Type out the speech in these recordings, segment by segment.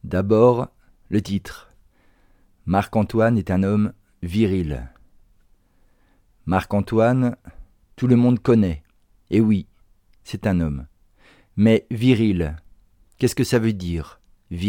D'abord, le titre. Marc-Antoine est un homme viril. Marc-Antoine, tout le monde connaît. Et oui, c'est un homme. Mais viril, qu'est-ce que ça veut dire, viril ?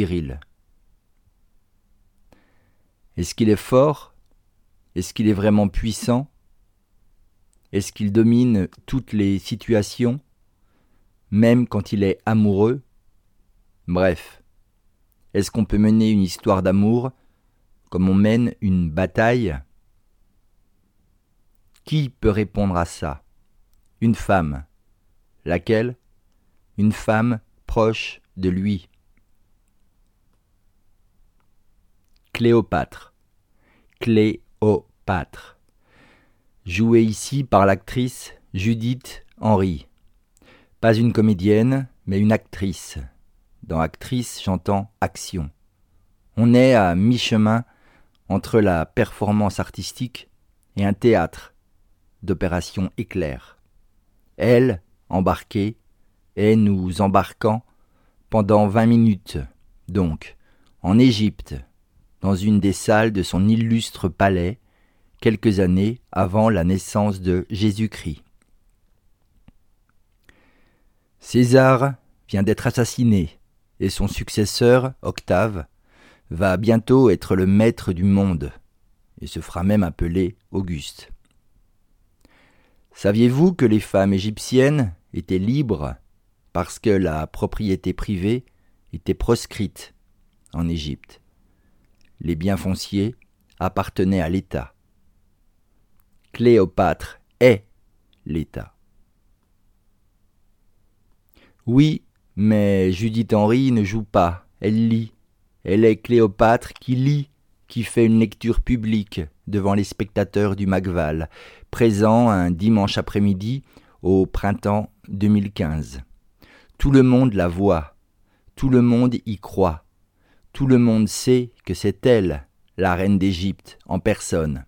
Est-ce qu'il est fort ? Est-ce qu'il est vraiment puissant ? Est-ce qu'il domine toutes les situations, même quand il est amoureux ? Bref, est-ce qu'on peut mener une histoire d'amour comme on mène une bataille ? Qui peut répondre à ça ? Une femme. Laquelle ? Une femme proche de lui. Cléopâtre. Cléopâtre. Jouée ici par l'actrice Judith Henry. Pas une comédienne, mais une actrice. Dans actrice, j'entends action. On est à mi-chemin entre la performance artistique et un théâtre d'opération éclair. Elle, embarquée, et nous embarquant pendant 20 minutes, donc, en Égypte, dans une des salles de son illustre palais, quelques années avant la naissance de Jésus-Christ. César vient d'être assassiné, et son successeur, Octave, va bientôt être le maître du monde, et se fera même appeler Auguste. Saviez-vous que les femmes égyptiennes étaient libres parce que la propriété privée était proscrite en Égypte ? Les biens fonciers appartenaient à l'État. Cléopâtre est l'État. Oui, mais Judith Henry ne joue pas, elle lit. Elle est Cléopâtre qui lit, qui fait une lecture publique devant les spectateurs du Magval, présent un dimanche après-midi au printemps 2015. Tout le monde la voit, tout le monde y croit, tout le monde sait que c'est elle, la reine d'Égypte, en personne.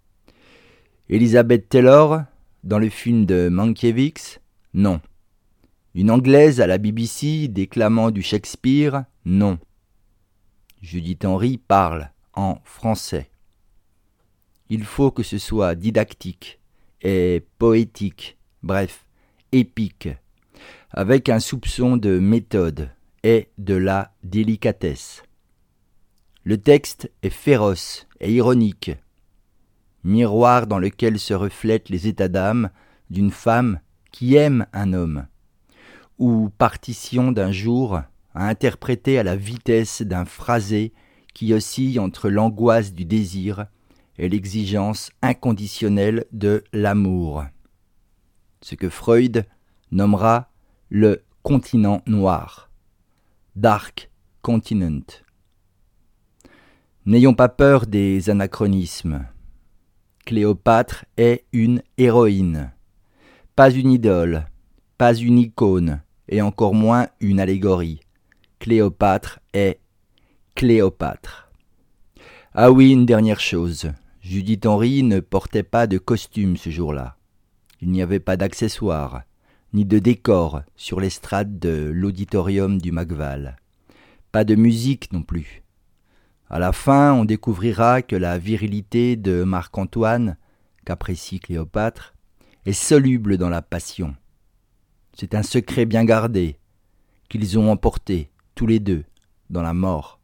Elizabeth Taylor, dans le film de Mankiewicz, non. Une Anglaise à la BBC déclamant du Shakespeare, non. Judith Henry parle en français. Il faut que ce soit didactique et poétique, bref, épique, avec un soupçon de méthode et de la délicatesse. Le texte est féroce et ironique, miroir dans lequel se reflètent les états d'âme d'une femme qui aime un homme, ou partition d'un jour à interpréter à la vitesse d'un phrasé qui oscille entre l'angoisse du désir et l'exigence inconditionnelle de l'amour. Ce que Freud nommera le continent noir, Dark Continent. N'ayons pas peur des anachronismes. Cléopâtre est une héroïne, pas une idole, pas une icône, et encore moins une allégorie. Cléopâtre est Cléopâtre. Ah oui, une dernière chose. Judith Henry ne portait pas de costume ce jour-là. Il n'y avait pas d'accessoires, ni de décor sur l'estrade de l'auditorium du Magval. Pas de musique non plus. À la fin, on découvrira que la virilité de Marc-Antoine, qu'apprécie Cléopâtre, est soluble dans la passion. C'est un secret bien gardé, qu'ils ont emporté, tous les deux, dans la mort.